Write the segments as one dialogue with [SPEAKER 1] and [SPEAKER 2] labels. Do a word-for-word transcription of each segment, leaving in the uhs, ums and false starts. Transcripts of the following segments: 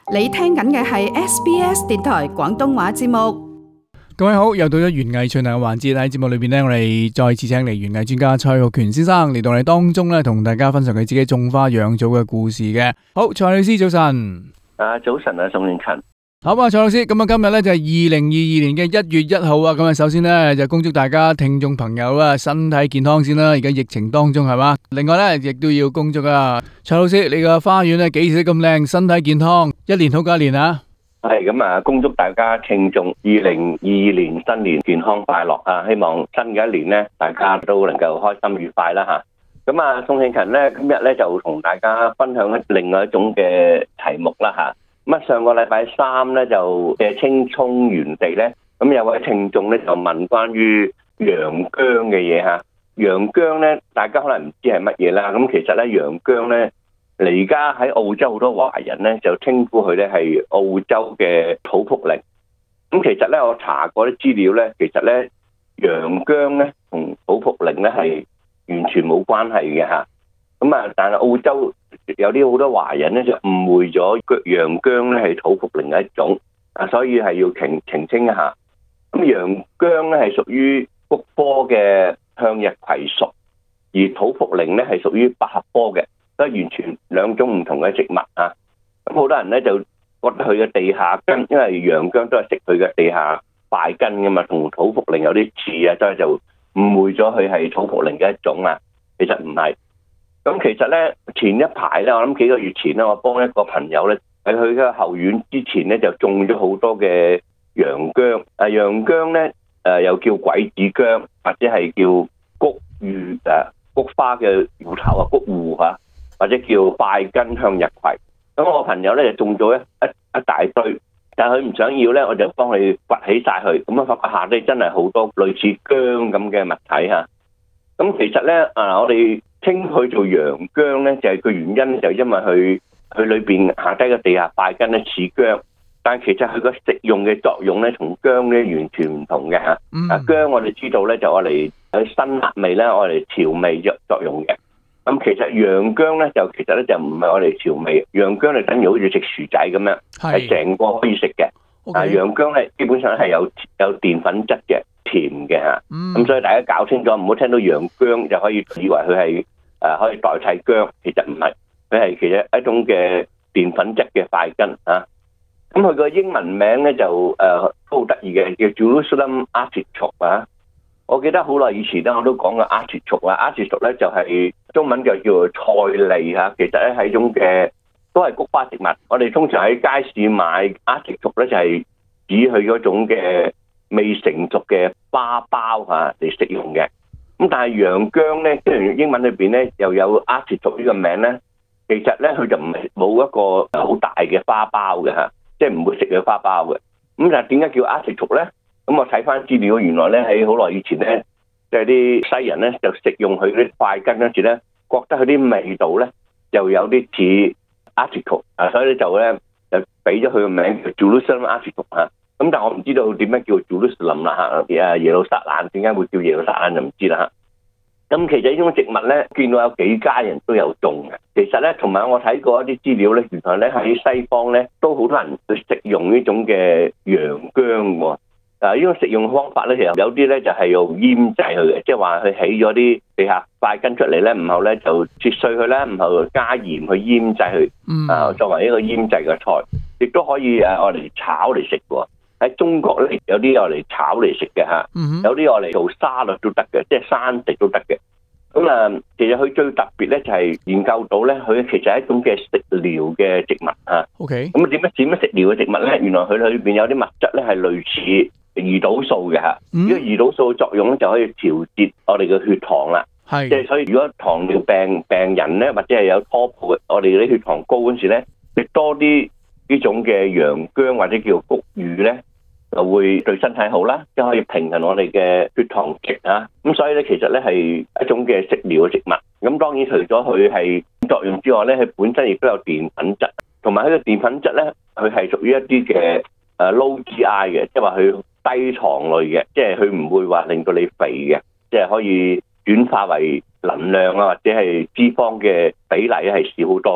[SPEAKER 1] 你聽緊嘅係 S B S 電台廣東話節目。
[SPEAKER 2] 各位好，又到咗園藝趣談嘅環節。喺節目裏邊呢，我哋再次請嚟園藝專家蔡浩權先生嚟到我哋當中呢，同大家分享佢自己種花養草嘅故事嘅。好，蔡老師早晨。
[SPEAKER 3] 啊，早晨啊，宋永勤。
[SPEAKER 2] 好啊，蔡老師，咁啊，今日呢就係二零二二年嘅一月一號啊。咁啊，首先呢就恭祝大家聽眾朋友啊身體健康先啦。而家疫情當中係嘛，另外呢亦都要恭祝啊蔡老師，你個花園呢幾時都咁靚，身體健康，一年好過一年啊！
[SPEAKER 3] 係咁啊，恭祝大家聽眾二零二二年新年健康快樂啊！希望新嘅一年呢，大家都能夠開心愉快啦吓。咁啊，宋慶勤呢，今日呢就同大家分享另外一種嘅題目啦吓。咁啊，上個禮拜三呢，就嘅青蔥園地呢，咁有位聽眾呢，就問關於洋薑嘅嘢吓。洋薑呢，大家可能唔知係乜嘢啦。咁其實呢，洋薑呢。而家喺澳洲好多華人咧，就稱呼佢咧係澳洲嘅土茯苓。咁其實咧，我查過啲資料咧，其實咧洋薑咧同土茯苓咧係完全冇關係嘅嚇。咁啊，但係澳洲有啲好多華人咧就誤會咗洋薑咧係土茯苓嘅一種啊，所以係要澄澄清一下。咁洋薑咧係屬於菊科嘅向日葵屬，而土茯苓咧係屬於百合科嘅。都係完全兩種唔同嘅植物啊！咁好多人咧就覺得佢嘅地下根，因為洋薑都係食佢嘅地下塊根㗎嘛，同土茯苓有啲似啊，所以就誤會咗佢係土茯苓嘅一種啊。其實唔係。咁其實咧前一排咧，我諗幾個月前咧，我幫一個朋友咧喺佢嘅後院之前咧就種咗好多嘅洋薑。啊，洋薑咧誒又叫鬼子薑，或者係叫菊芋誒菊花嘅芋頭啊，菊芋嚇。或者叫塊根向日葵，咁我朋友咧就種咗一一一大堆，但係佢唔想要咧，我就幫佢掘起晒佢，咁啊發覺下咧真係好多類似薑咁嘅物體嚇。咁其實咧啊，我哋稱佢做洋薑咧，就係個原因就因為佢佢裏邊下低嘅地下塊根咧似薑，但係其實佢個食用嘅作用咧同薑咧完全唔同嘅嚇。啊薑我哋知道咧就我嚟喺辛辣味咧，我嚟調味作作用嘅。咁其實洋薑咧就其實咧就唔係我哋調味，洋薑就等於好似食薯仔咁樣，係成個可以食嘅。啊，洋薑咧基本上係有有澱粉質嘅，甜嘅嚇。咁、嗯、所以大家搞清楚，唔好聽到洋薑就可以以為佢係誒可以代替薑，其實唔係，佢係其實一種嘅澱粉質嘅塊根啊。咁佢個英文名咧就誒都好得意嘅，叫 Jerusalem Artichoke 啊。我記得好耐以前咧，我都講過 artichoke 啊 ，artichoke 咧就係中文就叫做菜膩嚇，其實咧係一種嘅都係菊花植物。我哋通常喺街市買 artichoke 咧，就係指佢嗰種嘅未成熟嘅花苞嚇嚟食用嘅。咁但係洋薑咧，雖然英文裏邊咧又有 artichoke 呢個名咧，其實咧佢就唔係冇一個好大嘅花苞嘅嚇，即係唔會食佢花苞嘅。咁但係點解叫 artichoke 咧？咁我睇翻資料，原來咧喺好耐以前咧，即係啲西人咧就食用佢啲塊根嗰時咧，覺得佢啲味道咧又有啲似 artichoke 啊，所以咧就咧就俾咗佢個名叫 Jerusalem Artichoke 嚇。咁但係我唔知道點解叫 Jerusalem 啦嚇，啊耶路撒冷點解會叫耶路撒冷就唔知啦嚇。咁其實呢種植物咧，見到有幾家人都有種嘅。其實咧，同埋我睇過一啲資料咧，原來咧喺西方咧都好多人去食用呢種嘅洋薑喎。啊！呢種食用方法咧，其實有啲咧就係用醃製佢嘅，即係話佢起咗啲地下塊根出嚟咧，然後咧就切碎佢咧，然後加鹽去醃製佢，啊作為一個醃製嘅菜，亦都可以誒愛嚟炒嚟食喎。喺中國咧有啲愛嚟炒嚟食嘅嚇，有啲愛嚟做沙律都得嘅，即係生食都得嘅。咁啊，其實佢最特別咧就係研究到咧，佢其實係一種嘅食療嘅植物嚇。
[SPEAKER 2] OK。咁
[SPEAKER 3] 點樣點樣食療嘅植物咧？原來佢裏邊有啲物質咧係類似胰島素嘅嚇，呢個胰島素嘅作用咧就可以調節我哋嘅血糖啦。係，即係所以如果糖尿病病人咧，或者係有初步嘅我哋啲血糖高嗰時咧，食多啲呢種嘅洋薑或者叫菊芋咧，就會對身體好啦，即係可以平衡我哋嘅血糖值啊。咁所以咧，其實咧係一種嘅食療嘅植物。咁當然除咗佢係作用之外咧，佢本身亦都有澱粉質，同埋佢嘅澱粉質咧，佢係屬於一啲嘅誒 low G I 嘅，即係話佢低糖類嘅，即係佢唔會話令到你肥嘅，即係可以轉化為能量啊，或者係脂肪嘅比例係少好多嘅。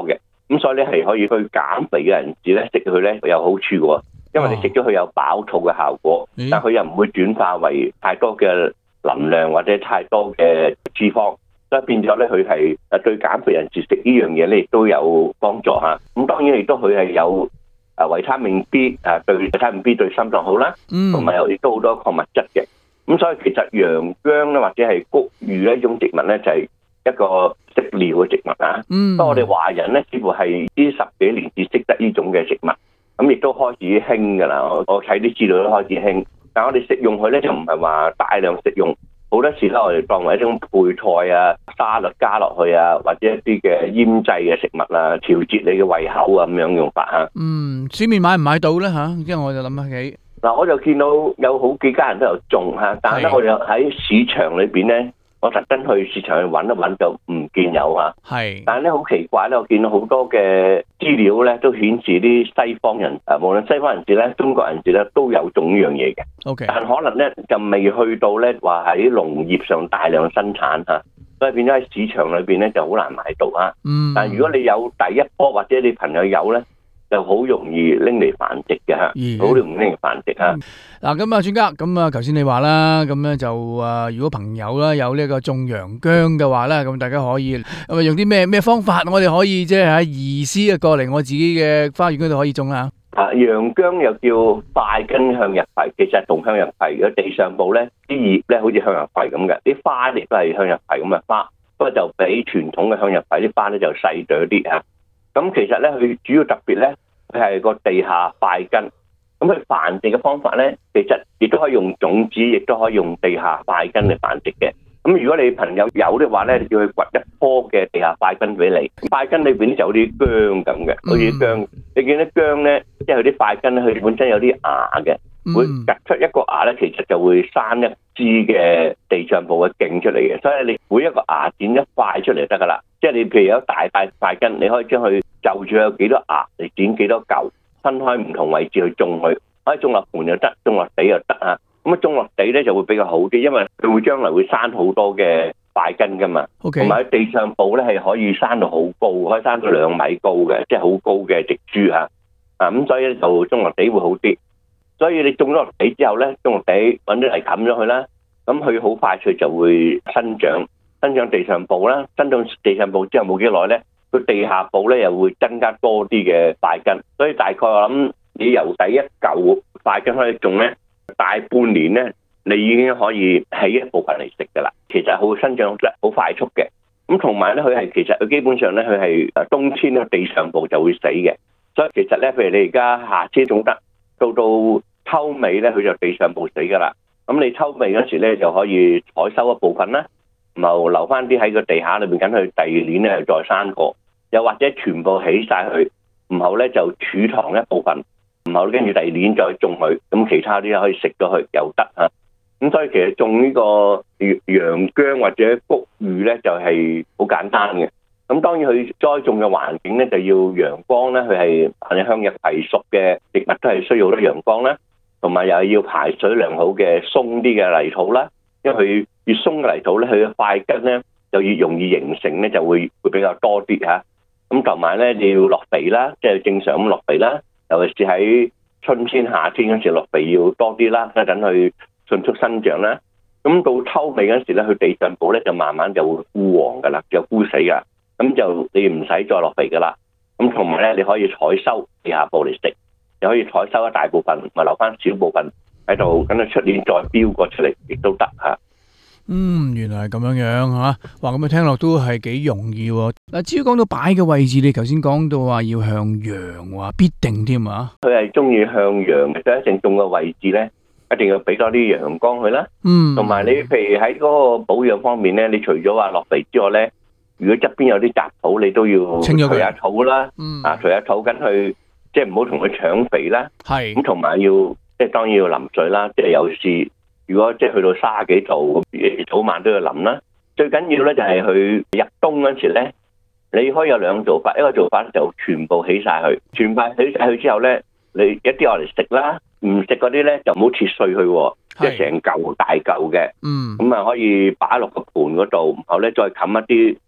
[SPEAKER 3] 咁所以咧係可以對減肥嘅人士咧食佢咧有好處嘅喎，因為你食咗佢有飽肚嘅效果，
[SPEAKER 2] 咦
[SPEAKER 3] 但佢又唔會轉化為太多嘅能量或者太多嘅脂肪，所以變咗咧佢係誒對減肥人士食呢樣嘢咧亦都有幫助嚇。咁當然亦都佢係有誒維他命 B 誒對維他命 B 對心臟好啦，同埋有亦都好多礦物質嘅。咁所以其實洋薑咧或者係菊芋呢一種植物咧就係一個食療嘅植物啊。
[SPEAKER 2] 嗯，
[SPEAKER 3] 不過我哋華人咧似乎係呢十幾年至識得呢種嘅植物，咁亦都開始興㗎啦。我我睇啲資料都開始興，但係我哋食用佢咧就唔係話大量食用，好多時咧我哋當為一種配菜啊、沙律加落去啊，或者一啲嘅醃製嘅食物啊，調節你嘅胃口啊咁樣用法嚇。
[SPEAKER 2] 嗯，市面買唔買到咧嚇？因為我就諗起
[SPEAKER 3] 嗱，我就見到有好幾家人都有種嚇，但係咧
[SPEAKER 2] 係
[SPEAKER 3] 我哋喺市場裏邊咧，我特登去市場去揾一揾就唔見有嚇。
[SPEAKER 2] 係，
[SPEAKER 3] 但係咧好奇怪咧，我見到好多嘅資料咧都顯示啲西方人誒，無論西方人士咧、中國人士咧都有種呢樣嘢嘅。
[SPEAKER 2] OK，
[SPEAKER 3] 但可能咧就未去到咧話喺農業上大量生產嚇，所以變咗喺市場裏邊咧就好難買到嚇。
[SPEAKER 2] 嗯，
[SPEAKER 3] 但係如果你有第一波或者你朋友有咧，就好容易拎嚟繁殖嘅嚇，
[SPEAKER 2] 咦
[SPEAKER 3] 好容易拎嚟繁殖嚇。
[SPEAKER 2] 嗱咁啊，專家咁啊，頭先你話啦，咁咧就啊，如果朋友啦有呢個種洋薑嘅話咧，咁大家可以咁啊用啲咩咩方法，我哋可以即係喺移師啊過嚟我自己嘅花園嗰度可以種啦。
[SPEAKER 3] 啊，洋薑又叫快根向日葵，其實同向日葵嘅地上部咧啲葉咧好似向日葵咁嘅，啲花亦都係向日葵咁嘅花，不過就比傳統嘅向日葵啲花咧就細朵啲嚇。咁其實咧，佢主要特別咧，佢係個地下快根。咁佢繁殖嘅方法咧，其實亦都可以用種子，亦都可以用地下快根嚟繁殖嘅。咁如果你朋友有嘅話咧，你叫佢掘一棵嘅地下快根俾你，快根裏邊咧就有啲薑咁嘅，好似啲薑。你見啲薑咧，即係佢啲快根咧，佢本身有啲芽嘅，會突出一個芽咧，其實就會生一支嘅地上部嘅莖出嚟嘅。所以你每一個芽剪一塊出嚟就得噶啦。即係你譬如有大大快根，你可以將佢就住有幾多芽，你剪幾多嚿，分開唔同位置去種佢，可以種落盆又得，種落地又得啊。咁啊種落地咧就會比較好啲，因為佢會將來會生好多嘅快根噶嘛。
[SPEAKER 2] OK，
[SPEAKER 3] 同埋喺地上部咧係可以生到好高，可以生到兩米高嘅，即係好高嘅植株嚇。啊咁所以咧就種落地會好啲。所以你種咗落地之後咧，種落地揾啲泥冚咗佢啦，咁佢好快脆就會生長。生長地上部啦，生長地上部之後冇幾耐咧，佢地下部咧又會增加多啲嘅快根，所以大概我諗你由第一嚿快根開始種咧，大半年咧，你已經可以起一部分嚟食噶啦。其實好生長得好快速嘅，咁同埋咧佢係其實佢基本上咧佢係誒冬天咧地上部就會死嘅，所以其實咧譬如你而家夏天種得，到到秋尾咧佢就地上部死噶啦。咁你秋尾嗰時咧就可以採收一部分啦。然後留翻啲喺個地下裏邊，等佢第二年咧再生過，又或者全部起晒佢，然後咧就儲藏一部分，然後跟住第二年再種佢，咁其他啲可以食咗佢又得啊。咁所以其實種呢個洋薑或者菊芋咧就係好簡單嘅。咁當然佢栽種嘅環境咧就要陽光咧，佢係係向日葵屬嘅植物都係需要好多陽光啦，同埋又係要排水良好嘅鬆啲嘅泥土啦。因為佢越鬆嘅泥土咧，佢嘅快根咧就越容易形成咧，就會會比較多啲嚇。咁同埋咧，你要落肥啦，即係正常咁落肥啦。尤其是喺春天、夏天嗰時落肥要多啲啦，等佢迅速生長啦。咁到秋尾嗰時咧，佢地上部咧就慢慢就會枯黃噶啦，就枯死噶。咁就你唔使再落肥噶啦。咁同埋咧，你可以採收地下部嚟食，又可以採收一大部分，咪留翻少部分喺度，等佢出年再標過出嚟，亦都得嚇。
[SPEAKER 2] 嗯，原來係咁樣樣嚇，哇！咁啊聽落都係幾容易喎。嗱，至於講到擺嘅位置，你頭先講到話要向陽，話必定添啊。
[SPEAKER 3] 佢係中意向陽嘅，所以一定種嘅位置咧，一定要俾多啲陽光佢啦。嗯，同埋你譬如喺嗰個保養方面咧，你除咗話落肥之外咧，如果側邊有啲雜草，你都要除下草啦。嗯，啊，除下草跟佢，即係唔好同佢搶肥啦。係咁，同埋要即係當然要淋水啦，即係有時。如果即係去到卅幾度，早晚都要淋啦。最緊要咧就係佢入冬嗰時咧，你可以有兩個做法。一個做法就全部起晒佢，全部起晒佢之後咧，你一啲我嚟食啦，唔食嗰啲咧就唔好切碎佢，即係成嚿大嚿嘅。嗯，咁啊可以擺落個盤嗰度，然後咧再冚一啲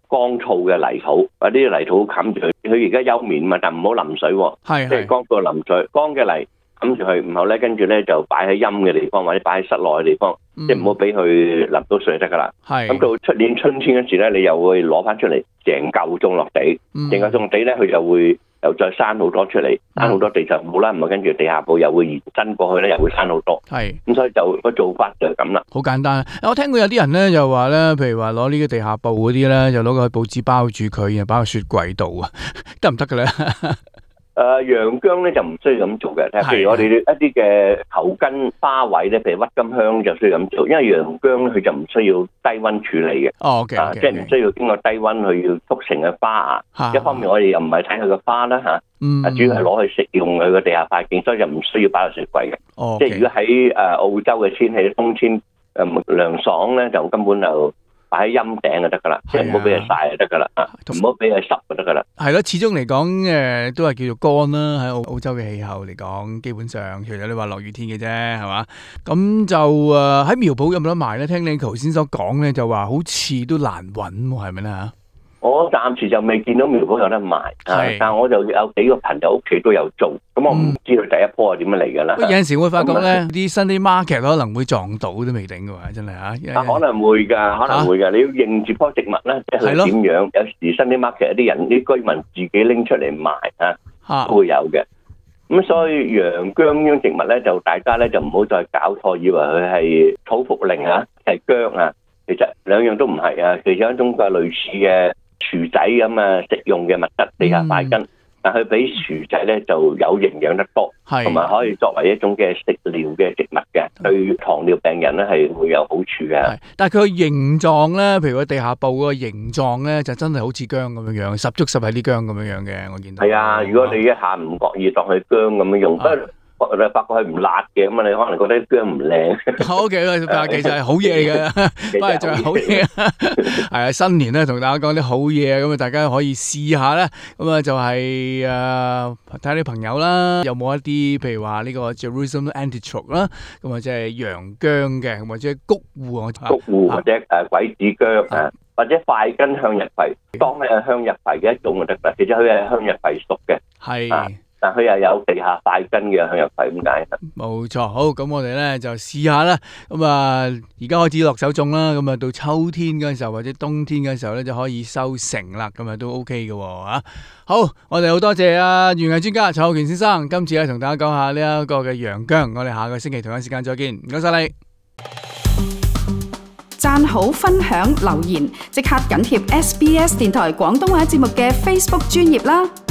[SPEAKER 3] 乾燥嘅泥土，把啲泥土冚住佢。佢而家休眠嘛，但唔好淋水喎，
[SPEAKER 2] 係
[SPEAKER 3] 即係乾燥淋水，乾嘅泥冚住佢，然後咧跟住咧就擺喺陰嘅地方或者擺喺室內嘅地方，
[SPEAKER 2] 嗯、
[SPEAKER 3] 即係唔好俾佢淋到水得噶啦。
[SPEAKER 2] 係
[SPEAKER 3] 咁到出年春天嗰時咧，你又會攞翻出嚟，成嚿種落地，成嚿種地咧，佢就會又再生好多出嚟，生好多地就冇啦，咁啊跟住地下部又會延伸過去咧，又會生好多。
[SPEAKER 2] 係
[SPEAKER 3] 咁所以就個做法就係咁啦。
[SPEAKER 2] 好簡單。我聽過有啲人咧就話咧，譬如話攞呢個地下布嗰啲咧，就攞個報紙包住佢，然後擺喺雪櫃度啊，得唔得嘅咧？
[SPEAKER 3] 誒洋薑咧就唔需要咁做嘅，譬如我哋一啲嘅球根花位咧，譬如鬱金香就需要咁做，因為洋薑咧佢就唔需要低溫處理嘅。
[SPEAKER 2] 哦，OK，
[SPEAKER 3] 即係唔需要經過低溫去要促成嘅花芽。一方面我哋又唔係睇佢嘅花啦嚇，
[SPEAKER 2] 嗯，
[SPEAKER 3] 主要係攞去食用佢嘅地下塊境，所以就唔需要擺落雪櫃嘅。
[SPEAKER 2] 哦，
[SPEAKER 3] 即係如果喺誒澳洲嘅天氣，冬天誒涼爽咧，就根本就擺喺陰頂就得噶啦，即係唔好俾佢曬就得噶啦，唔好俾佢濕就得噶啦。
[SPEAKER 2] 係咯，始終嚟講誒都係叫做乾啦，喺澳澳洲嘅氣候嚟講，基本上除咗你話落雨天嘅啫，係嘛？咁就誒喺苗圃有冇得賣咧？聽你頭先所講咧，就話好似都難揾喎，係咪咧嚇？我
[SPEAKER 3] 暫時就未見到苗圃有得賣，但係我就有幾個朋友屋企都有做，咁我唔知道第一波係點樣嚟㗎啦。
[SPEAKER 2] 有陣時會發覺咧，啲 Sunday market 可能會撞到都未定㗎喎，真係嚇。
[SPEAKER 3] 啊，可能會㗎，可能會㗎。你要認住棵植物咧，即係點樣？有時 Sunday market 啲人啲居民自己拎出嚟賣啊，都會有嘅。咁所以洋薑呢種植物咧，就大家咧就唔好再搞錯，以為佢係土茯苓啊，係薑啊。其實兩樣都唔係啊，其實有一種嘅類似嘅薯仔咁啊，食用嘅物質，地下塊根，但佢比薯仔咧就有營養得多，同埋可以作為一種嘅食療嘅植物嘅，對糖尿病人咧係會有好處嘅。
[SPEAKER 2] 但係佢個形狀咧，譬如個地下布個形狀咧，就真係好似薑咁樣樣，十足十係啲薑咁樣樣嘅，我見到。係啊，
[SPEAKER 3] 如果你一下唔覺意當佢薑咁樣用，不過你發覺佢唔辣嘅，咁啊你可能覺得薑唔靚。
[SPEAKER 2] 好嘅，但係其實係好嘢嚟嘅，翻嚟就係好嘢。係啊，新年咧同大家講啲好嘢，咁啊大家可以試下啦。咁啊就係誒睇下啲朋友啦，有冇一啲譬如話呢個 Jerusalem Antichoke 啦，咁啊即係洋薑嘅，或者谷芋，
[SPEAKER 3] 谷芋或者誒鬼子薑啊，或者塊根向日葵，當係向日葵嘅一種就得啦。其實佢係向日葵屬嘅。係。但佢又有地下塊根嘅向日葵咁解。
[SPEAKER 2] 冇錯，好，咁我哋咧就試下啦。咁啊，而家開始落手種啦。咁啊，到秋天嗰陣時候或者冬天嗰陣時候咧就可以收成啦。咁啊都 OK 嘅吓。好，我哋好多謝啊園藝專家蔡浩權先生，今次咧同大家講下呢一個嘅洋薑。我哋下個星期同一時間再見，唔該晒你。
[SPEAKER 1] 讚好、分享、留言，即刻緊貼 S B S 電台廣東話節目嘅 Facebook 專頁啦。